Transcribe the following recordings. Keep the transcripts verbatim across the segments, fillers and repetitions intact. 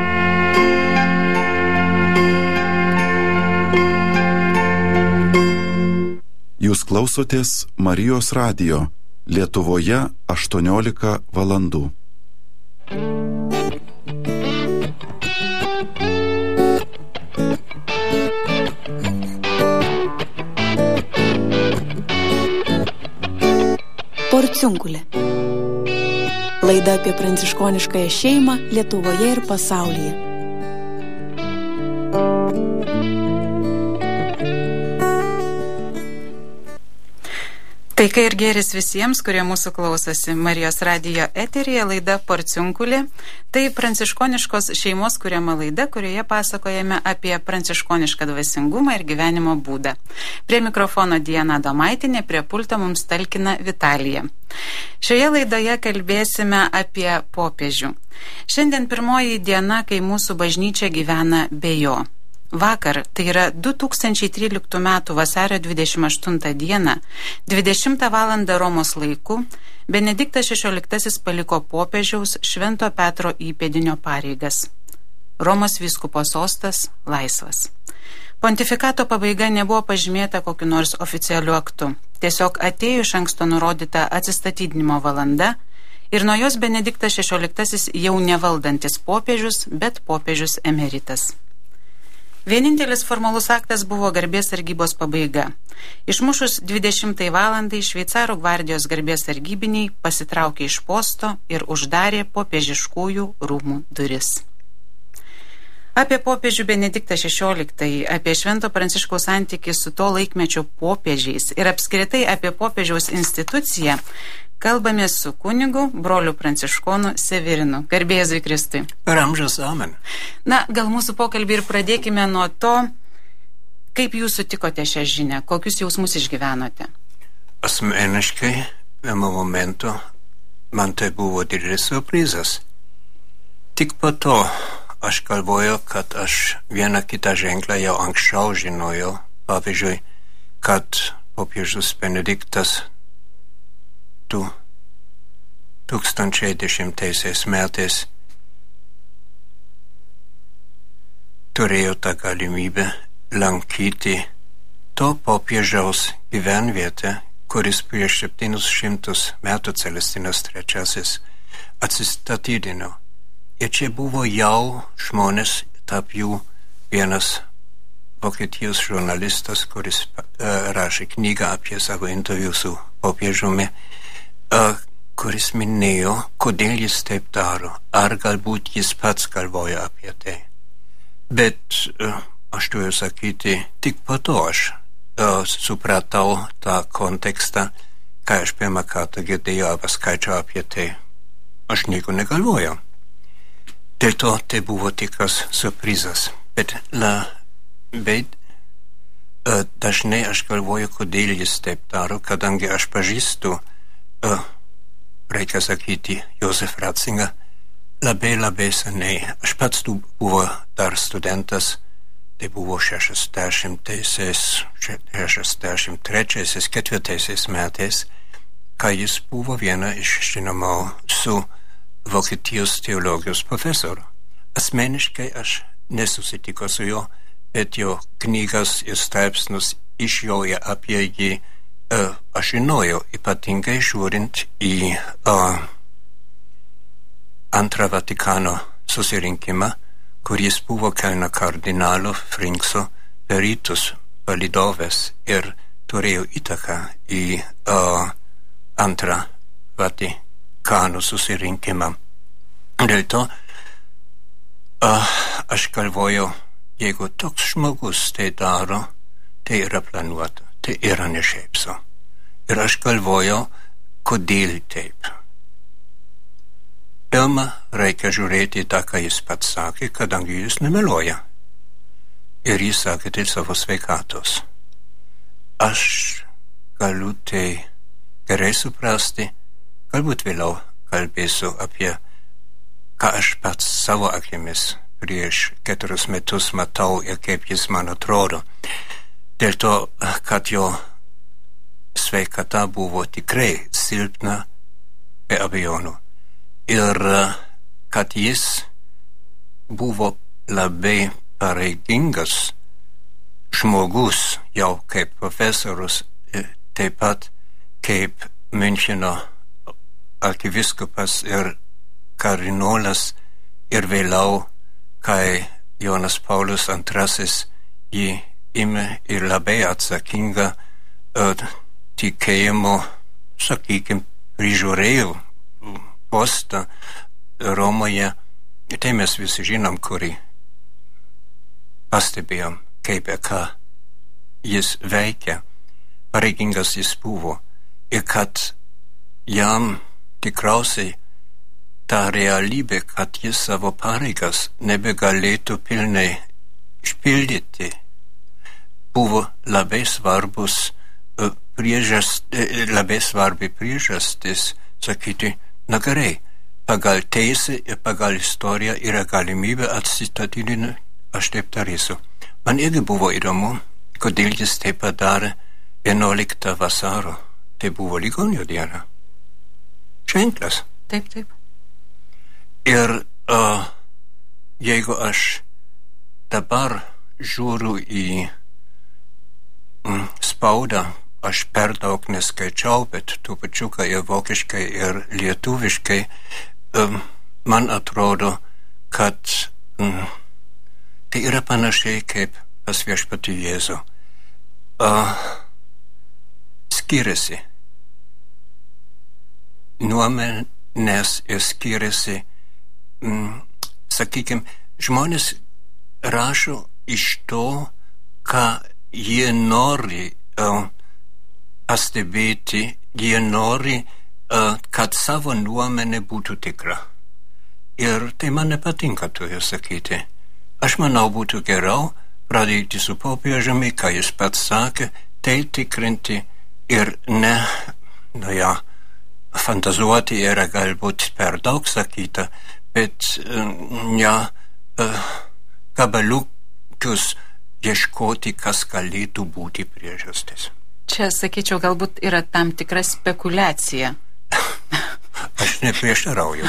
Jūs klausotės Marijos radijo, Lietuvoje aštuoniolika valandų. Porciunkulė. Laida apie pranciškoniškąją šeimą Lietuvoje ir pasaulyje. Taika ir gėris visiems, kurie mūsų klausosi. Marijos radijo eteryje laida Porciunkulė. Tai pranciškoniškos šeimos kuriama laida, kurioje pasakojame apie pranciškonišką dvasingumą ir gyvenimo būdą. Prie mikrofono Diana Domaitinė, prie pulto mums talkina Vitalija. Šioje laidoje kalbėsime apie popiežių. Šiandien pirmoji diena, kai mūsų bažnyčia gyvena be jo. Vakar, tai yra du tūkstančiai tryliktų metų vasario dvidešimt aštuntą dieną, dvidešimtą valandą Romos laiku, Benediktas šešioliktasis paliko popiežiaus Švento Petro įpėdinio pareigas. Romos vyskupo sostas laisvas. Pontifikato pabaiga nebuvo pažymėta kokiu nors oficialiu aktu. Tiesiog atėjo iš anksto nurodyta atsistatydinimo valanda ir nuo jos Benediktas šešioliktasis jau nevaldantis popiežius, bet popiežius emeritas. Vienintelis formalus aktas buvo garbės sargybos pabaiga. Išmušus dvidešimtai valandai šveicarų gvardijos garbės sargybiniai pasitraukė iš posto ir uždarė popiežiškųjų rūmų duris. Apie popiežių Benediktą šešioliktąjį, apie Švento Pranciškaus santykį su to laikmečio popiežiais ir apskritai apie popiežiaus instituciją kalbamės su kunigu, broliu pranciškonu Severinu. Garbė Jėzui Kristui. Per amžius amen. Na, gal mūsų pokalbį ir pradėkime nuo to, kaip jūs sutikote šią žinią, kokius jausmus išgyvenote. Asmeniškai, vienu momentu, man tai buvo didelis surprizas. Tik po to aš galvoju, kad aš vieną kitą ženklą jau anksčiau žinojau. Pavyzdžiui, kad popiežius Benediktas du tūkstančiai dešimtaisiais metais turėjo tą galimybę lankyti to popiežiaus gyvenvietę, kuris prieš septynis šimtus metų Celestinas trečiasis atsistatydino. Ir čia buvo jau žmonės, tarp jų vienas Vokietijos žurnalistas, kuris uh, rašė knygą apie savo interviu su popiežiumi, uh, kuris minėjo, kodėl jis taip daro, ar galbūt jis pats galvoja apie tai. Bet uh, aš turiu sakyti, tik po to aš uh, supratau tą kontekstą, kai aš pirmą kartą girdėjau arba skaičiau apie tai. Aš nieko negalvojau. Dėl to tai buvo tikras surprizas. Bet, la, bet uh, dažnai aš galvoju, kodėl jis taip daro, kadangi aš pažįstu uh, reikia sakyti, Josef Ratzinger, labai labai seniai. Aš pats tu buvo dar studentas, tai buvo šešiasdešimtaisiais, šešiasdešimt trečiaisiais, ketvirtaisiais metais, kai jis buvo viena iš žinomų su Vokietijos teologijos profesorių. Asmeniškai aš nesusitiko su juo, bet jo knygas ir straipsnius iš jo apie jį uh, aš žinojau, ypatingai žiūrint į uh, antrą Vatikano susirinkimą, kuris buvo Kelno kardinalo Frinkso per rytus palydovės ir turėjo įtaką į uh, antrą Vatikano susirinkimą. Dėl to uh, aš galvoju, jeigu toks žmogus tai daro, tai yra planuota, tai yra ne šiaip so. Ir aš galvoju, kodėl taip. Pirma, reikia žiūrėti tą, ką jis pats sakė, kadangi jis nemeluoja. Ir jis sakė dėl savo sveikatos. Aš galiu tai gerai suprasti, galbūt vėliau kalbėsiu apie, ką aš pats savo akimis prieš keturis metus matau ir kaip jis man atrodo. Dėl to, kad jo sveikata buvo tikrai silpna, be abejonių. Ir kad jis buvo labai pareigingas žmogus, jau kaip profesorius, taip pat kaip Müncheno arkivyskupas ir kardinolas ir vėliau, kai Jonas Paulius antrasis jį ėmė ir labai atsakingą uh, tikėjimo, sakykim, prižiūrėjo postą Romoje. Tai mes visi žinom, kurį pastebėjom, kaip ir ką jis veikia. Pareigingas jis buvo ir kad jam tikriausiai ta realybė, kad jis savo pareigas nebegalėtų pilnai išpildyti, buvo labai svarbus uh, priežast, uh, labai svarbi priežastis sakyti, na gerai, pagal teisę ir pagal istoriją yra galimybė atsistatydinti, aš taip darysiu. Man irgi buvo įdomu, kodėl jis taip padarė vienuoliktą vasaro. Tai buvo ligonio diena. Ženklas. Taip, taip. Ir uh, jeigu aš dabar žiūriu į mm, spaudą, aš per daug neskaičiau, bet tų pačiuką ir vokiškai ir lietuviškai, um, man atrodo, kad um, tai yra panašiai kaip pas viešpatį Jėzų. Uh, skiriasi. Nuomonės ir skiriasi. Mm, sakykim, žmonės rašo iš to, ką jie nori uh, pastebėti, jie nori, uh, kad savo nuomonė būtų tikra. Ir tai man nepatinka to sakyti. Aš manau, būtų geriau pradėti su popiežiumi, ką jis pats sakė, tai tikrinti ir ne, na ja, fantazuoti yra galbūt per daug sakyta, bet, ja, gabaliukus ieškoti, kas galėtų būti priežastis. Čia, sakyčiau, galbūt yra tam tikra spekulacija. Aš neprieštarauju.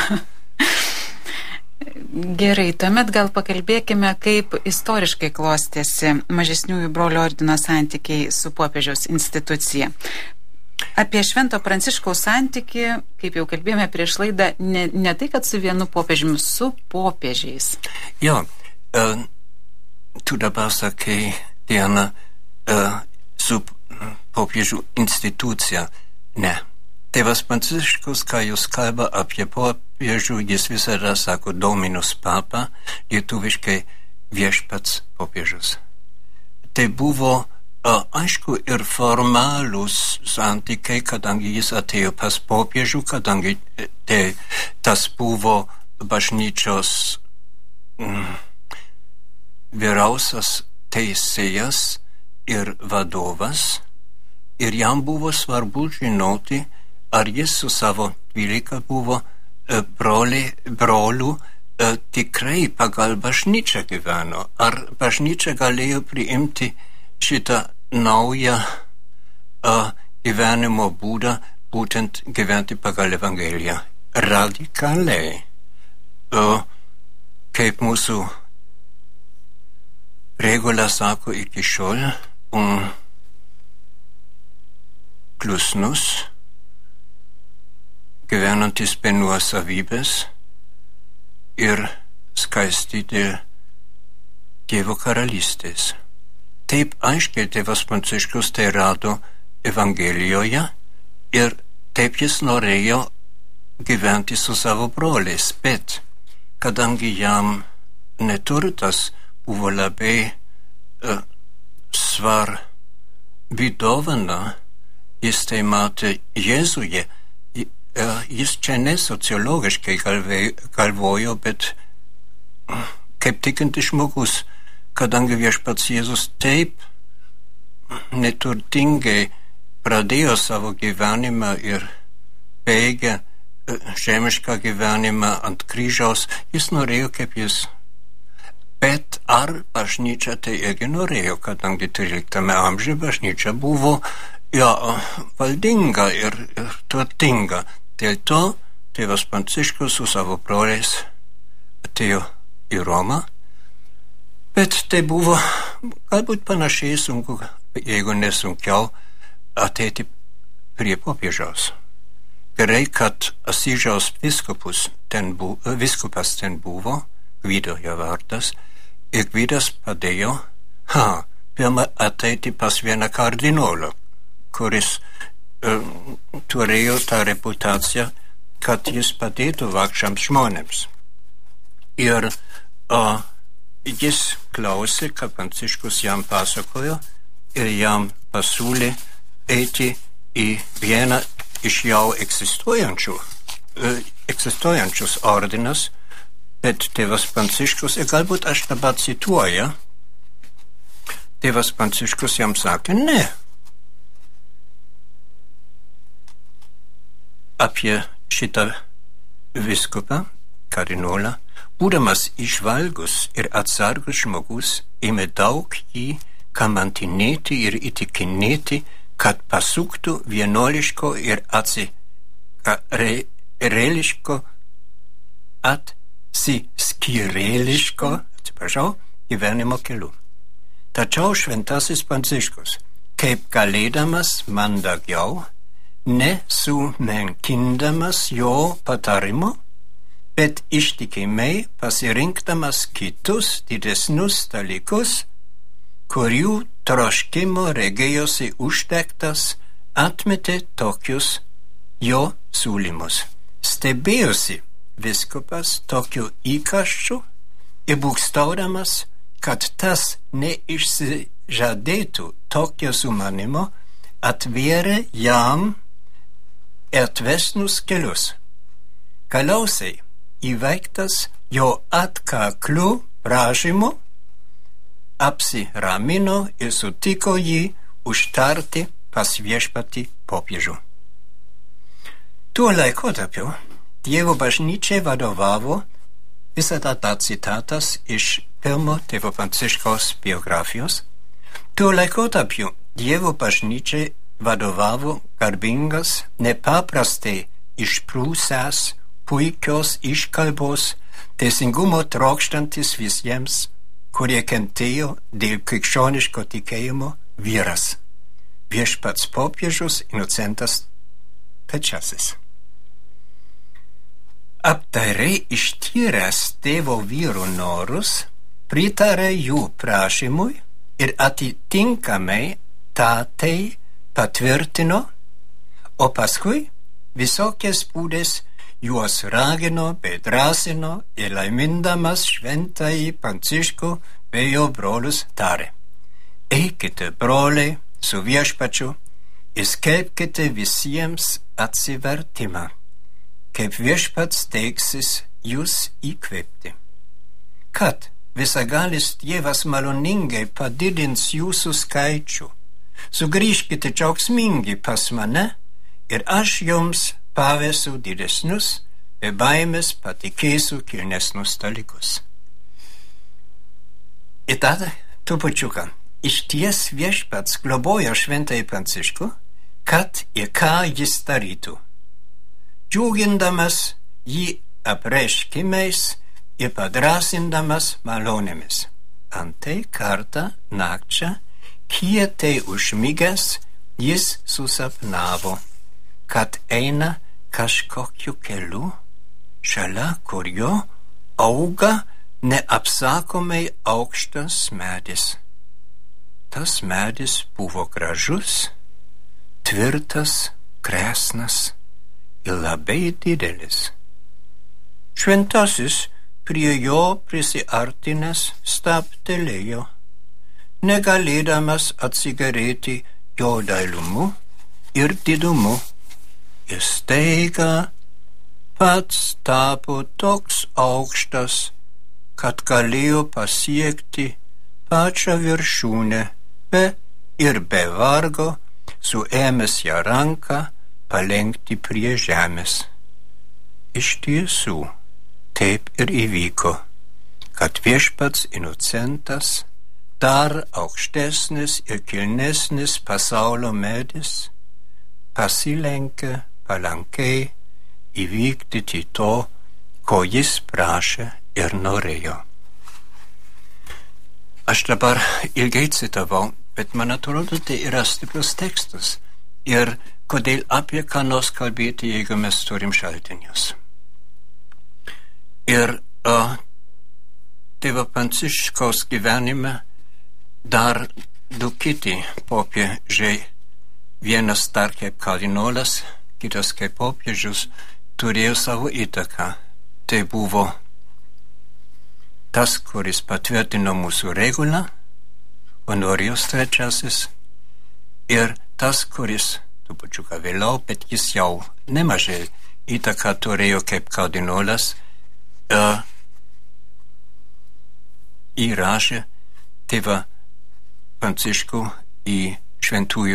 Gerai, tuomet gal pakalbėkime, kaip istoriškai klostėsi mažesniųjų brolių ordino santykiai su popiežiaus institucija. Apie Švento Pranciškaus santykį, kaip jau kalbėjome prieš laidą, ne, ne tai, kad su vienu popiežiumi, su popiežiais. Jo, uh, tu dabar sakai, Diana, uh, su popiežių institucija. Ne. Tėvas Pranciškus, ką jūs kalba apie popiežių, jis visada sako Dominus Papa, lietuviškai viešpats popiežius. Tai buvo uh, aišku ir formalūs santykiai, kadangi jis atėjo pas popiežių, kadangi tai, tas buvo bažnyčios mm, vyriausias teisėjas ir vadovas, ir jam buvo svarbu žinoti, ar jis su savo dvylika buvo e, broli, brolių e, tikrai pagal bažnyčią gyveno. Ar bažnyčia galėjo priimti šitą naują e, gyvenimo būdą, būtent gyventi pagal Evangeliją. Radikaliai. E, kaip mūsų regula sako iki šiol, um, klusnus, gyvenantis be nuosavybės ir skaisti dėl Dievo karalystės. Taip aiškiai tėvas Pranciškus tai rado Evangelijoje ir taip jis norėjo gyventi su savo broliais, bet kadangi jam neturtas buvo labai uh, svarbi dovana, jis tai matė Jėzuje. Jis čia ne sociologiškai galvojo, bet kaip tikintis žmogus, kadangi viešpats Jėzus taip neturtingai pradėjo savo gyvenimą ir baigė žemišką gyvenimą ant kryžiaus, jis norėjo kaip jis. Bet ar bažnyčia tai irgi norėjo, kadangi tryliktame amžiuje bažnyčia buvo ja, valdinga ir, ir turtinga. Dėl to tėvas Pranciškus su savo broliais atėjo į Romą, bet tai buvo galbūt panašiai sunku, jeigu nesunkiau, ateiti prie popiežiaus. Gerai, kad Asyžiaus viskupus ten bu, viskupas ten buvo, Gvido jo vardas, ir Gvidas padėjo, ha, pirmą ateiti pas vieną kardinolą, kuris uh, turėjo tą reputaciją, kad jis padėtų vargšams žmonėms. Ir uh, jis klausė, kad Pranciškus jam pasakojo ir jam pasiūlė eiti į vieną iš jau egzistuojančių, uh, egzistuojančius ordinas, bet tėvas Pranciškus, ir galbūt aš dabar cituoju, tėvas Pranciškus jam sakė, ne. Apie šitą viskupą, kardinolą, būdamas išvalgus ir atsargus žmogus, ėmė daug jį kamantinėti ir įtikinėti, kad pasuktų vienuoliško ir atsireliško, atsiskyrėliško, atsiprašau, gyvenimo keliu. Tačiau šventasis Pranciškus, kaip galėdamas mandagiau, nesumenkindamas jo patarimo, bet ištikimai pasirinkdamas kitus didesnius dalykus, kurių troškimo regėjosi užtektas, atmetė tokius jo siūlymus. Stebėjosi viskupas tokiu įkarščiu ir būgštaudamas, kad tas neišsižadėtų tokio sumanimo, atvėrė jam atvesnus kelius. Galiausiai įveiktas jo atkakliu prašymu, apsiramino ir sutiko jį užtarti pas viešpatį popiežių. Tuo laikotarpiu Dievo bažnyčiai vadovavo, visada ta citatas iš pirmo tėvo Pranciškaus biografijos, tuo laikotarpiu Dievo bažnyčiai vadovavo garbingas, nepaprastai išprūsęs, puikios iškalbos, teisingumo trokštantis visiems, kurie kentėjo dėl krikščioniško tikėjimo vyras, viešpats popiežius Inocentas trečiasis. Apdairiai ištyręs tėvo vyrų norus, pritarė jų prašymui ir atitinkamai tą tai patvirtino, o paskui visokiais būdais juos ragino bei drąsino ir laimindamas šventąjį Pranciškų bei jo brolius tarė: eikite, broliai, su viešpačiu ir skelbkite visiems atsivertimą, kaip viešpats teiksis jūs įkvėpti, kad visagalis Dievas maloningai padidins jūsų skaičių. Sugrįžkite džiaugsmingi pas mane ir aš jums pavesiu didesnius, be baimės patikėsiu kilnesnius dalykus. Ir tada trupučiuką. Išties viešpats globoja šventąjį Pranciškų, kad ir ką jis darytų, džiugindamas jį apreiškimais ir padrasindamas malonėmis. Antai kartą nakčia, kietai užmigęs, jis susapnavo, kad eina kažkokiu keliu, šalia kurio auga neapsakomai aukštas medis. Tas medis buvo gražus, tvirtas, kresnas ir labai didelis. Šventasis prie jo prisiartinęs stabtelėjo, negalėdamas atsigerėti jo dailumu ir didumu, ir staiga pats tapo toks aukštas, kad galėjo pasiekti pačią viršūnę, be ir be vargo, suėmęs ją ranką, palenkti prie žemės. Iš tiesų, taip ir įvyko, kad viešpats Inocentas, dar aukštesnis ir kilnesnis pasaulio medis, pasilenkė palankiai įvykdyti to, ko jis prašė ir norėjo. Aš dabar ilgai citavau, bet man atrodo, tai yra stiprus tekstas. Ir kodėl apie ką nors kalbėti, jeigu mes turim šaltinius. Ir uh, tėvo Pranciškaus gyvenime dar du kiti popiežiai, vienas dar kaip kardinolas, kitas kaip popiežius, turėjo savo įtaką. Tai buvo tas, kuris patvirtino mūsų regulą, Honorijus trečiasis, ir tas, kuris trupučiuką vėliau, bet jis jau nemažai įtaką turėjo kaip kardinolas, uh, įrašė tėvą Pranciškų į šventųjų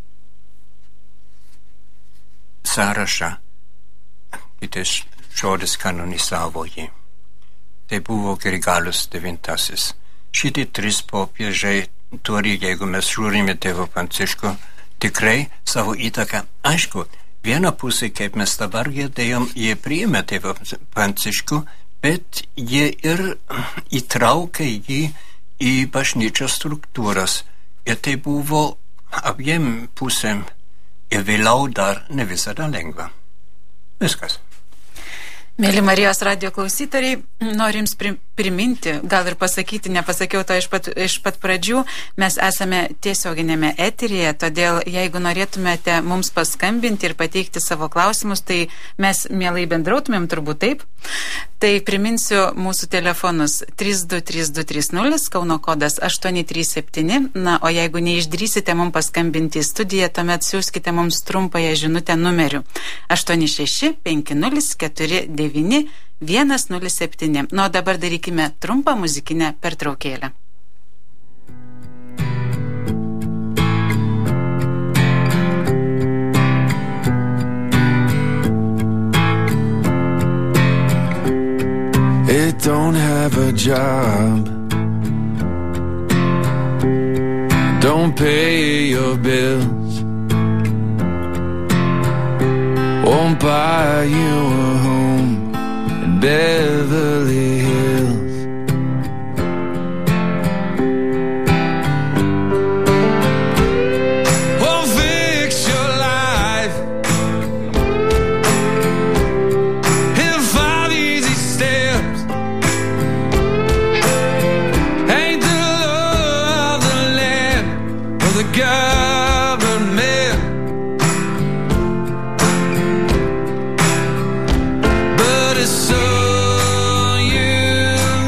sąrašą. Kitas žodis kanonizavo jį. Tai buvo Grigalius devintasis. Šitie trys popiežiai turi, jeigu mes žiūrime tėvą Pranciškų, tikrai savo įtaką. Aišku, viena pusė, kaip mes dabar girdėjom, jie priėmė tėvą Pranciškų, bet jie ir įtraukė jį į bažnyčios struktūras. Ir tai buvo abiem pusėm ir vėliau dar ne visada lengva. Viskas. Mėly Marijos radijo klausytojai, noriu Jums priminti, gal ir pasakyti, nepasakiau to iš pat, iš pat pradžių, mes esame tiesioginėme eteryje, todėl jeigu norėtumėte mums paskambinti ir pateikti savo klausimus, tai mes mielai bendrautumėm, turbūt taip. Tai priminsiu mūsų telefonus trys du trys du trys nulis, Kauno kodas aštuoni trys septyni, na, o jeigu neišdrysite mums paskambinti į studiją, tuomet siųskite mums trumpąją žinutę numeriu aštuoni šeši penki nulis keturi devyni vienas nulis septyni. Nu, o dabar darykime trumpą muzikinę pertraukėlę. It don't have a job, don't pay your bills, won't buy you a home in Beverly Hills. Won't fix your life in five easy steps. Ain't the law of the land or the government, but it's so you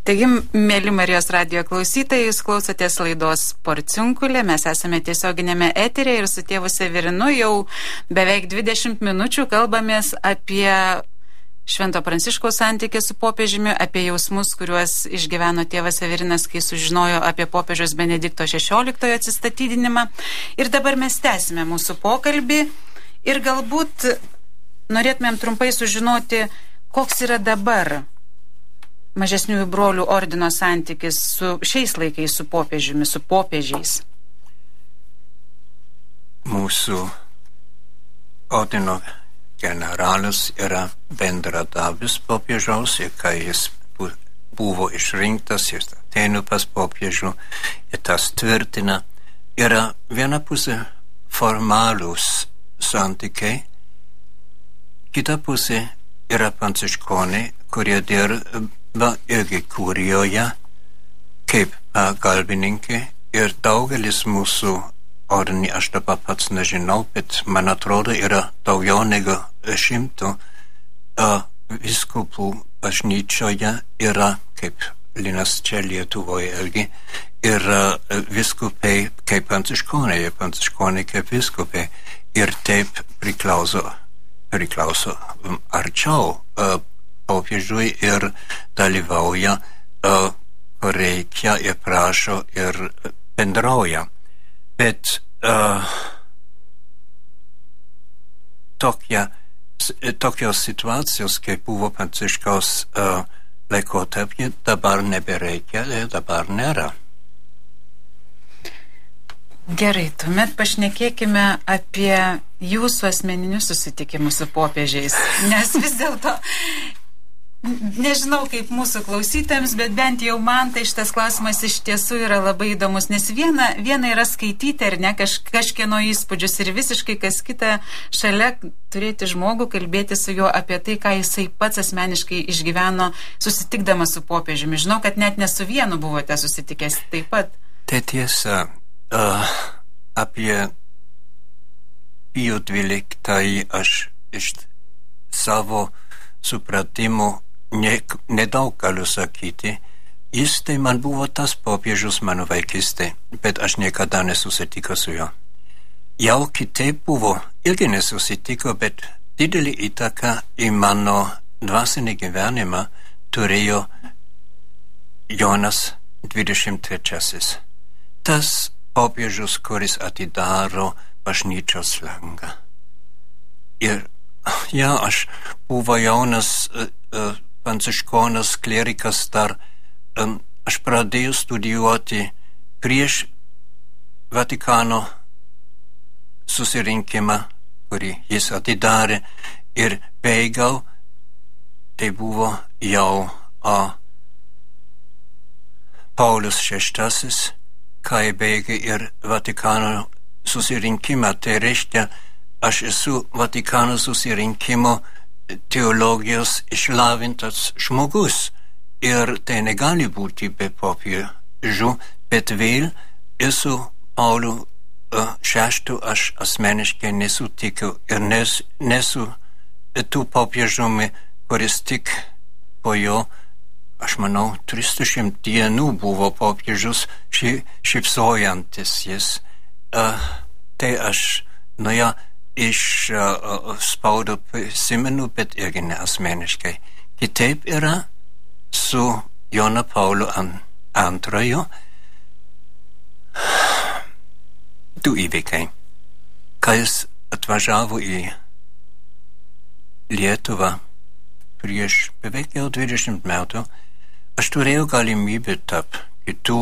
Taigi, mėly Marijos radijo klausytojai, jūs klausotės laidos Porciunkulė, mes esame tiesioginėme eterėje ir su tėvu Severinu jau beveik dvidešimt minučių kalbamės apie Švento Pranciškaus santykį su popiežiumi, apie jausmus, kuriuos išgyveno tėvas Severinas, kai sužinojo apie popiežiaus Benedikto šešioliktojo atsistatydinimą. Ir dabar mes tęsime mūsų pokalbį ir galbūt norėtumėm trumpai sužinoti, koks yra dabar mažesniųjų brolių ordino santykis su šiais laikais, su popiežiumi, su popiežiais. Mūsų ordino generalas yra bendradarbis popiežiaus ir kai jis buvo išrinktas, jis ateina pas popiežių ir tas tvirtina. Yra viena pusė formalūs santykiai, kita pusė yra pranciškonai, kurie dirba irgi kurijoje kaip galbininkai ir daugelis mūsų ordinį, aš dabar pats nežinau, bet man atrodo yra daugiau negu šimtų vyskupų bažnyčioje yra, kaip Linas čia Lietuvoje irgi, yra vyskupai kaip pranciškonai, ir pranciškonai kaip vyskupai ir taip priklauso, priklauso arčiau popiežiui ir dalyvauja, uh, reikia ir prašo ir bendrauja. Bet uh, tokia, tokios situacijos, kaip buvo Pranciškaus uh, laikotarpį, dabar nebereikia ir dabar nėra. Gerai, tuomet pašnekėkime apie jūsų asmeninius susitikimus su popiežiais, nes vis dėlto nežinau kaip mūsų klausytėms, bet bent jau man tai šitas klausimas iš tiesų yra labai įdomus, nes viena, viena yra skaityti ar ne kaž, kažkieno įspūdžius ir visiškai kas kita šalia turėti žmogų, kalbėti su juo apie tai, ką jisai pats asmeniškai išgyveno susitikdamas su popiežiumi. Žinau, kad net ne su vienu buvote susitikęs taip pat. Tai tiesa, uh, apie Pijų dvyliktąjį aš iš savo supratimo Ne, nedaug galiu sakyti. Jis tai man buvo tas popiežius mano vaikystė, bet aš niekada nesusitiko su juo. Jau kitaip buvo, irgi nesusitiko, bet didelį įtaką į mano dvasinį gyvenimą turėjo Jonas dvidešimt trečiasis. Tas popiežius, kuris atidaro bažnyčios langą. Ir ja, aš buvo jaunas uh, uh, pranciškonas, klerikas dar, um, aš pradėjau studijuoti prieš Vatikano susirinkimą, kurį jis atidarė, ir baigiau, tai buvo jau a, Paulius šeštasis, kai baigė ir Vatikano susirinkimą, tai reiškia, aš esu Vatikano susirinkimo teologijos išlavintas žmogus ir tai negali būti be popiežių, bet vėl esu Paulių uh, šeštų, aš asmeniškai nesutikiu ir nes, nesu tų popiežiumi, kuris tik po jo, aš manau, trisdešimt dienų buvo popiežius ši, šipsojantis jis. Uh, tai aš, nu ja, iš uh, spaudo prisimenu, bet irgi ne asmeniškai. Kitaip yra su Jonu Pauliu antrojo du įvykiai. Kai jis atvažiavo į Lietuvą prieš beveik jau dvidešimt metų, aš turėjau galimybę tarp kitų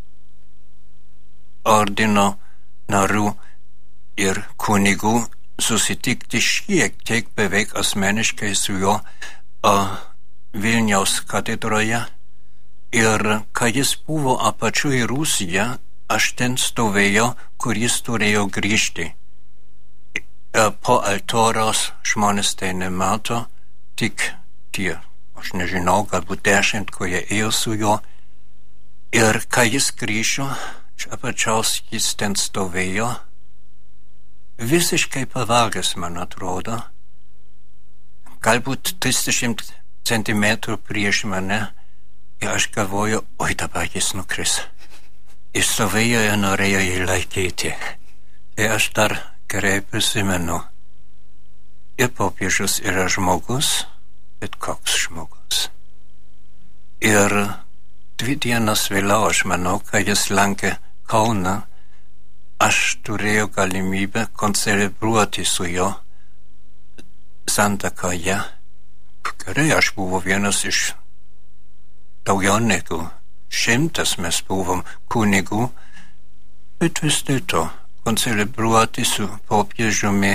ordino narių ir kunigų susitikti šiek tiek beveik asmeniškai su juo uh, Vilniaus katedroje. Ir kai jis buvo apačioj į Rusiją, aš ten stovėjau, kur jis turėjo grįžti. Uh, po altoriaus žmonės tai nemato, tik tie, aš nežinau, galbūt dešimt, kurie ėjo su juo. Ir kai jis grįžo, iš apačiaus jis ten stovėjo, visiškai pavargęs, man atrodo, galbūt trisdešimt centimetrų prieš mane, Ir aš galvoju, oi dabar jis nukris. Ir stovėjo ir norėjo jį laikyti. Ir aš dar gerai prisimenu. Ir popiežius yra žmogus, bet koks žmogus. Ir dvi dienas vėliau, aš manau, kai jis lankė Kauną, aš turėjau galimybę koncelebruoti su jo santuokoje. Gerai, aš buvau vienas iš daugiau negu šimtas mes buvom kunigų, bet vis dėlto koncelebruoti su popiežiumi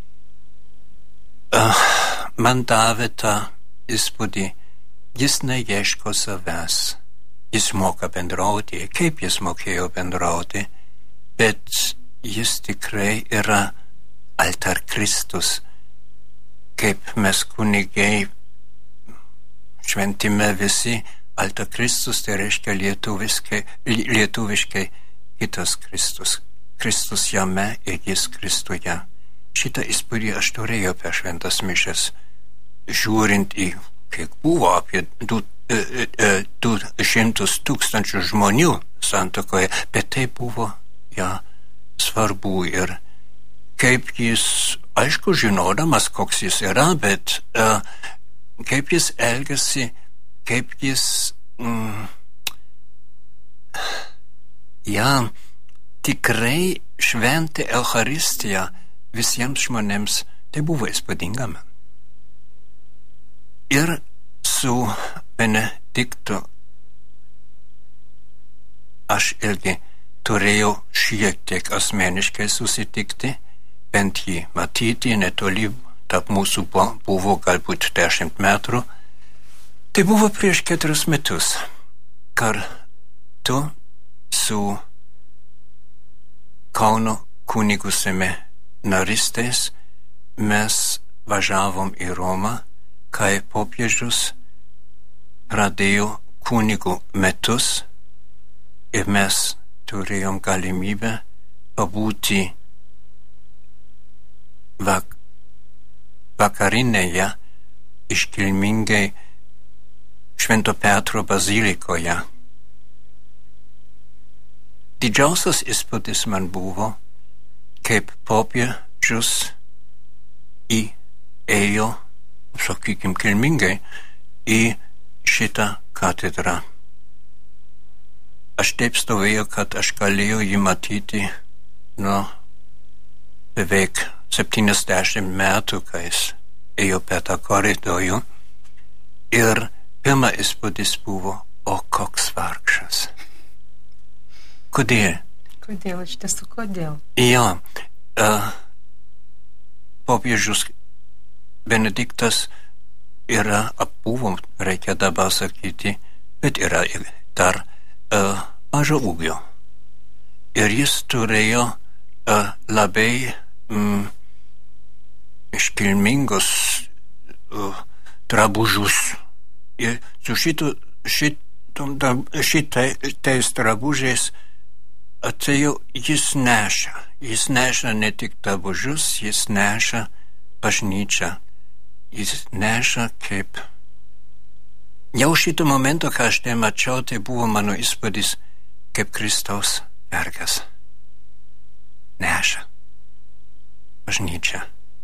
uh, man davė tą įspūdį, jis neieško savęs, jis moka bendrauti, kaip jis mokėjo bendrauti, bet jis tikrai yra altar Kristus, kaip mes kunigai šventime visi. Altar Kristus tai reiškia lietuviškai, lietuviškai kitas Kristus. Kristus jame ir jis Kristuje. Šitą įspūdį aš turėjau per šventas mišias, žiūrint į, kiek buvo apie du, e, e, du šimtus tūkstančių žmonių santuokoje, bet tai buvo ja, svarbu ir kaip jis, aišku, žinodamas, koks jis yra, bet e, kaip jis elgiasi, kaip jis mm, ja, tikrai šventė Eucharistiją visiems žmonėms, tai buvo įspūdinga man. Ir su Benediktu aš irgi turėjau šiek tiek asmeniškai susitikti, bent jį matyti, netoli tarp mūsų buvo galbūt dešimt metrų. Tai buvo prieš keturis metus, kartu su Kauno kunigų seminaristais mes važiavom į Romą, kai popiežius pradėjo kunigų metus ir mes turėjom galimybę pabūti vak- vakarinėje iškilmingai Švento Petro bazilikoje. Didžiausias įspūdis man buvo, kaip popiežius įėjo, sakykim, kilmingai į šitą katedrą. Aš taip stovėjau, kad aš galėjau jį matyti nuo beveik septyniasdešimt metų, kai jis ėjo per tą koridorių. Ir pirma įspūdis buvo, o koks vargšas. Kodėl? Kodėl, iš tiesų, kodėl? Ja, uh, popiežius Benediktas yra, buvo, reikia dabar sakyti, bet yra dar uh, mažo ūgio. Ir jis turėjo uh, labai mm, iškilmingus uh, drabužius. Ir su šitu, šitum, šitai, tais drabužiais atėjo, jis neša. Jis neša ne tik drabužius, jis neša bažnyčią. Jis neša kaip... Jau šito momento, kai aš tai mačiau, tai buvo mano įspūdis kaip Kristaus vergas. Neša bažnyčią.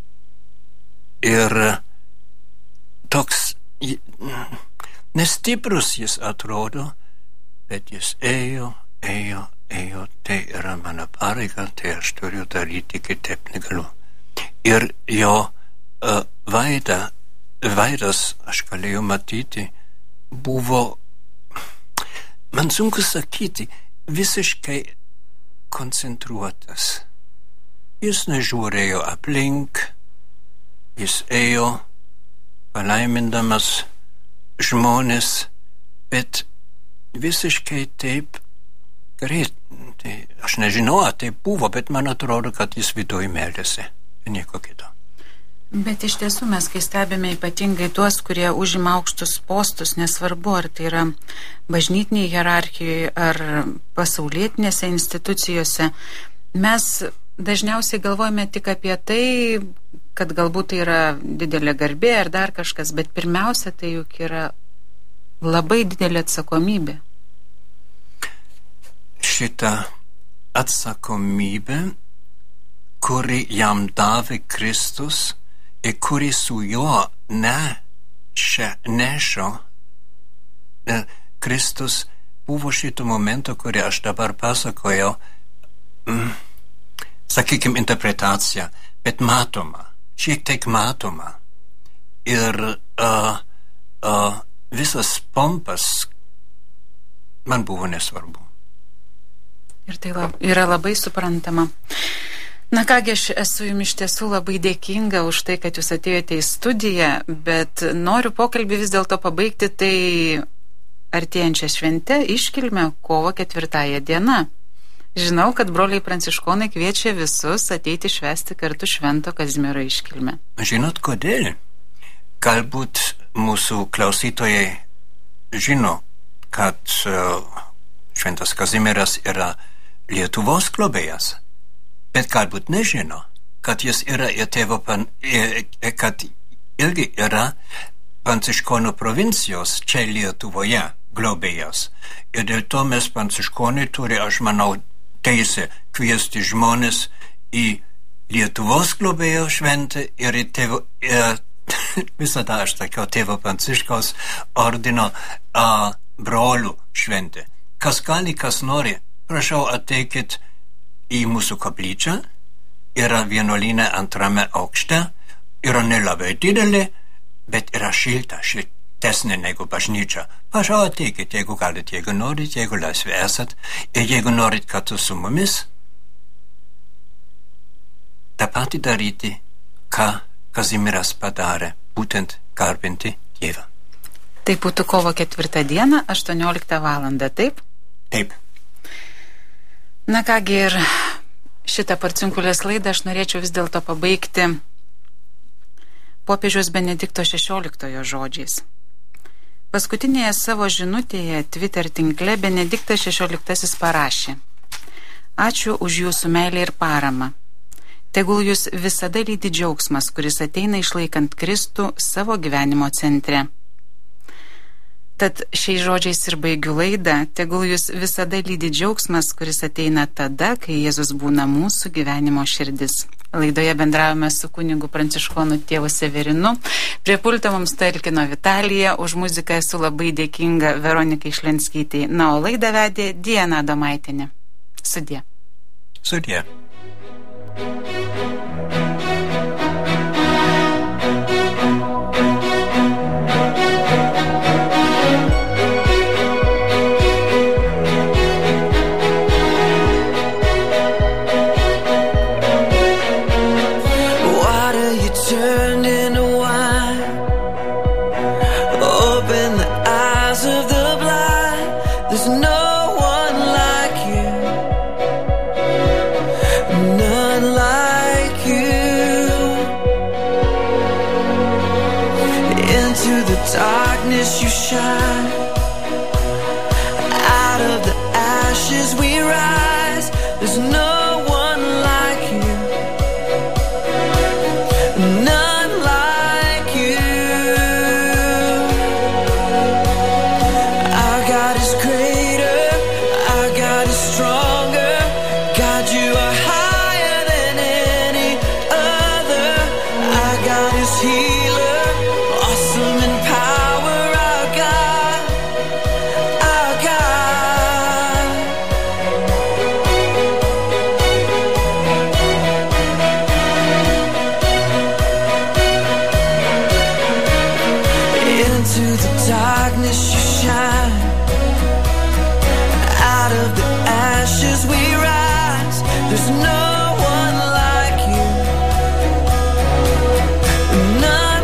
Ir toks nestiprus jis atrodo, bet jis ėjo, ėjo, ėjo, tai yra mano pareiga, tai aš turiu daryti, kitaip negaliu. Ir jo uh, veidą, veidas, aš galėjau matyti, buvo, man sunku sakyti, visiškai koncentruotas. Jis nežiūrėjo aplink, jis ėjo, palaimindamas žmonės, bet visiškai taip greit. Tai aš nežinau, ar tai buvo, bet man atrodo, kad jis viduje meldėsi. Nieko kito. Bet iš tiesų mes, kai stebime ypatingai tuos, kurie užima aukštus postus, nesvarbu, ar tai yra bažnytiniai hierarchijoje ar pasaulietinėse institucijose, mes dažniausiai galvojame tik apie tai, kad galbūt tai yra didelė garbė ar dar kažkas, bet pirmiausia tai juk yra labai didelė atsakomybė. Šitą atsakomybę, kuri jam davė Kristus ir kuri su juo nešė, nešo, Kristus buvo šito momento, kurį aš dabar pasakojau, mm, sakykim, interpretacija, bet matoma, šiek tiek matoma. Ir uh, uh, visas pompas man buvo nesvarbu. Ir tai lab, yra labai suprantama. Na kągi, aš esu jums iš tiesų labai dėkinga už tai, kad jūs atėjote į studiją, bet noriu pokalbį vis dėlto pabaigti tai artėjančią šventę iškilmę kovo ketvirtąją dieną. Žinau, kad broliai pranciškonai kviečia visus ateiti švęsti kartu Švento Kazimiero iškilmę. Žinot kodėl? Galbūt mūsų klausytojai žino, kad uh, Šventas Kazimieras yra Lietuvos globėjas, bet galbūt nežino, kad jis yra ir tėvo pan, kad irgi yra Pranciškonų provincijos čia Lietuvoje globėjas. Ir dėl to mes pranciškonai turi, aš manau, teisę kviesti žmonės į Lietuvos globėjo šventę ir į tėvo, ir, visada aš sakiau, tėvo Pranciškaus ordino a, brolių šventę. Kas gali, kas nori, prašau ateikit į mūsų koplyčią, yra vienuolyne antrame aukšte, yra nelabai didelė, bet yra šilta, šiltesnė negu bažnyčia. Prašau ateikit, jeigu galit, jeigu norit, jeigu laisvi esat, ir jeigu norit kartu su mumis, tą patį daryti, ką Kazimieras padarė, būtent garbinti Dievą. Tai būtų kovo ketvirtą dieną, aštuonioliktą valandą, taip? Taip. Na kągi, ir šitą Porciunkulės laidą aš norėčiau vis dėlto pabaigti popiežiaus Benedikto šešioliktojo žodžiais. Paskutinėje savo žinutėje Twitter tinkle Benediktas šešioliktasis parašė: Ačiū už jūsų meilę ir paramą. Tegul jūs visada lydi džiaugsmas, kuris ateina išlaikant Kristų savo gyvenimo centre. Tad šiais žodžiais ir baigiu laidą, tegul jūs visada lydi džiaugsmas, kuris ateina tada, kai Jėzus būna mūsų gyvenimo širdis. Laidoje bendravome su kunigu pranciškonu tėvu Severinu. Prie pulto mums talkino Vitalija, už muziką esu labai dėkinga Veronikai Šlenskytei. Na, o laidą vedė Diana Adomaitinė. Sudie. Sudie. Darkness you shine, out of the ashes we rise. There's no one like you, none like you. Our God is greater, our God is stronger. God, you are higher than any other. Our God is healer, awesome in power. Our God, our God. Into the darkness you shine, out of the ashes we rise. There's no one like you, none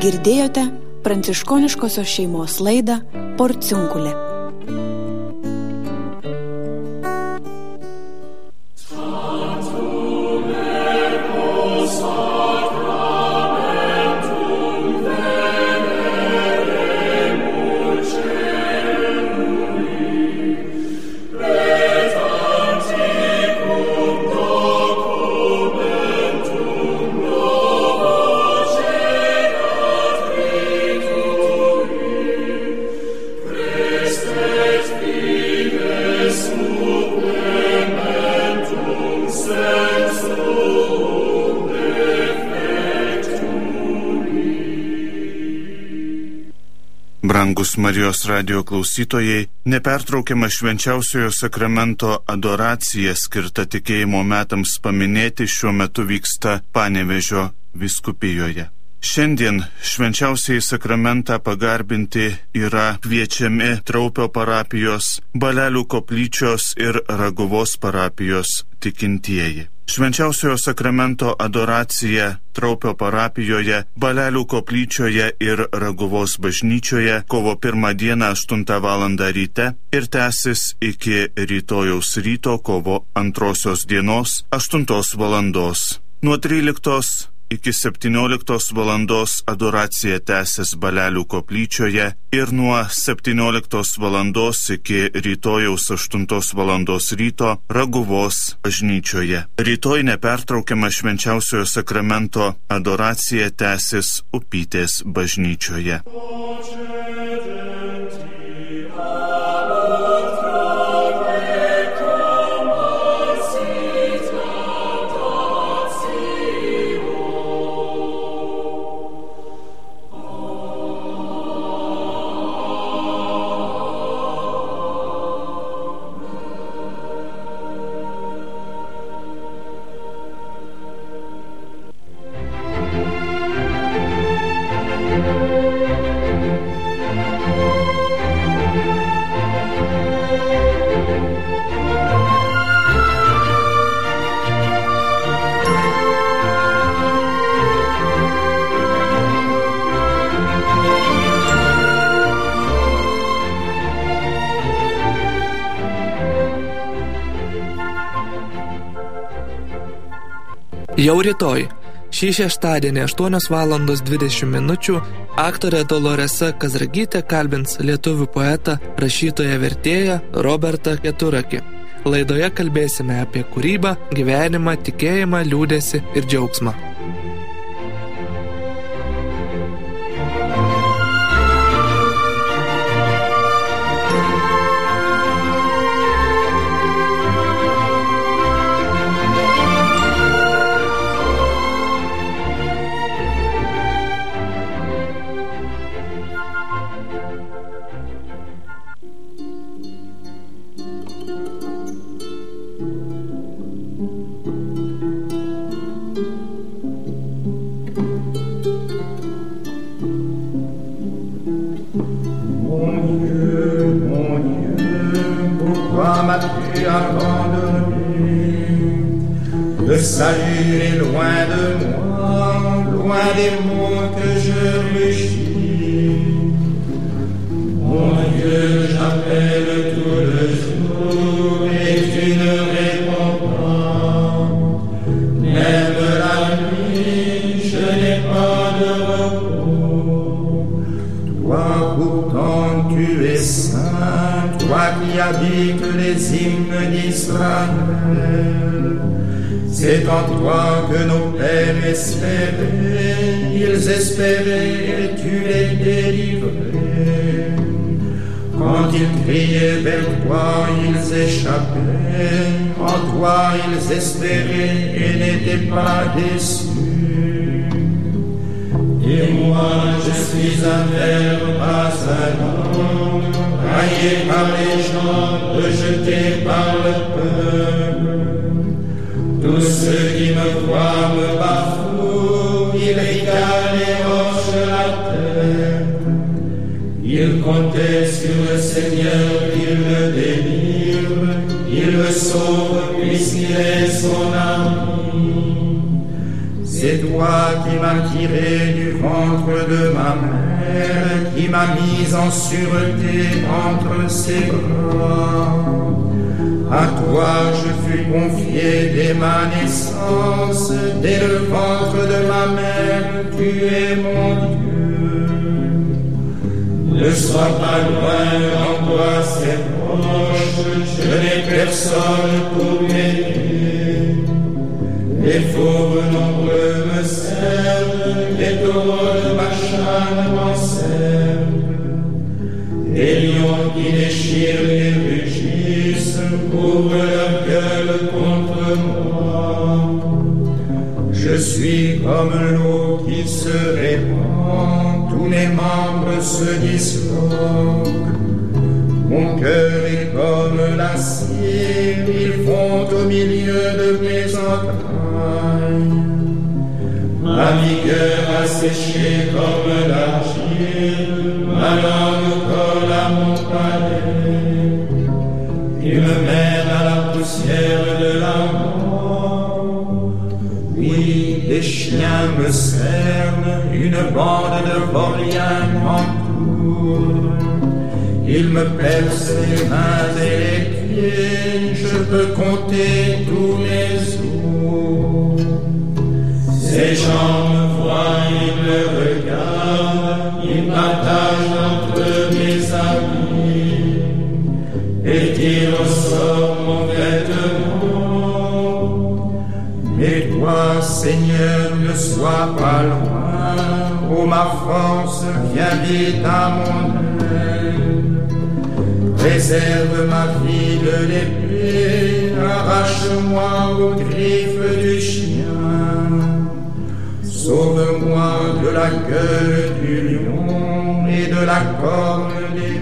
Girdėjote pranciškoniškosios šeimos laidą Porciunkulė. Brangus Marijos radijo klausytojai, nepertraukiama švenčiausiojo sakramento adoracija skirta tikėjimo metams paminėti šiuo metu vyksta Panevėžio vyskupijoje. Šiandien švenčiausiai sakramentą pagarbinti yra kviečiami Traupio parapijos, Balelių koplyčios ir Raguvos parapijos tikintieji. Švenčiausiojo sakramento adoracija Traupio parapijoje, Balelių koplyčioje ir Raguvos bažnyčioje kovo pirmą dieną aštuntą valandą ryte ir tęsis iki rytojaus ryto kovo antrosios dienos aštuntos valandos. Nuo tryliktos iki septynioliktos valandos adoracija tęsis Balelių koplyčioje ir nuo septynioliktos valandos iki rytojaus aštuntos valandos ryto Raguvos bažnyčioje. Rytoj nepertraukiama švenčiausiojo sakramento adoracija tęsis Upytės bažnyčioje. Jau rytoj, šį šeštadienį aštuonios valandos dvidešimt minučių, aktorė Doloresa Kazragytė kalbins lietuvių poetą, rašytoją vertėją Robertą Keturakį. Laidoje kalbėsime apie kūrybą, gyvenimą, tikėjimą, liūdesį ir džiaugsmą. Le salut est loin de moi, loin des mots que je rugis. Mon Dieu, j'appelle tout le jour et tu ne réponds pas. Même la nuit, je n'ai pas de repos. Toi pourtant tu es saint, toi qui habites les hymnes d'Israël. C'est en toi que nos pères espéraient, ils espéraient et tu les délivrais. Quand ils criaient vers toi, ils échappaient, en toi ils espéraient et n'étaient pas déçus. Et moi je suis un ver assaillant, raillé par les gens, rejeté par le peuple. Tous ceux qui me voient me bafouent, ils égalent et hochent la tête. Ils comptaient sur le Seigneur qu'il le délivre, il le sauve puisqu'il est son ami. C'est toi qui m'as tiré du ventre de ma mère, qui m'as mis en sûreté entre ses bras. À toi je fus confié dès ma naissance, dès le ventre de ma mère, tu es mon Dieu. Ne sois pas loin, en toi c'est proche, je n'ai personne pour m'aider. Les fauves nombreux me servent, les taureaux de Bashan m'encerclent. Les lions qui déchirent et rugissent ouvrent leur gueule contre moi. Je suis comme l'eau qui se répand, tous mes membres se disloquent. Mon cœur est comme l'acier, ils font au milieu de mes entrailles. Ma vigueur a séché comme l'argile, ma langue colle à mon palais. Il me mène à la poussière de la mort. Oui, des chiens me cernent, une bande de vauriens m'entoure. Il me perce les mains et les pieds, je peux compter tous mes os. Ces gens me voient, ils me regardent, ils partagent entre mes amis et tirent au sort mon vêtement. Mais toi, Seigneur, ne sois pas loin, ô ma force, viens vite à mon aide. Préserve ma vie de l'épée, arrache-moi aux griffes du chien. Sauve-moi de la gueule du lion et de la corne des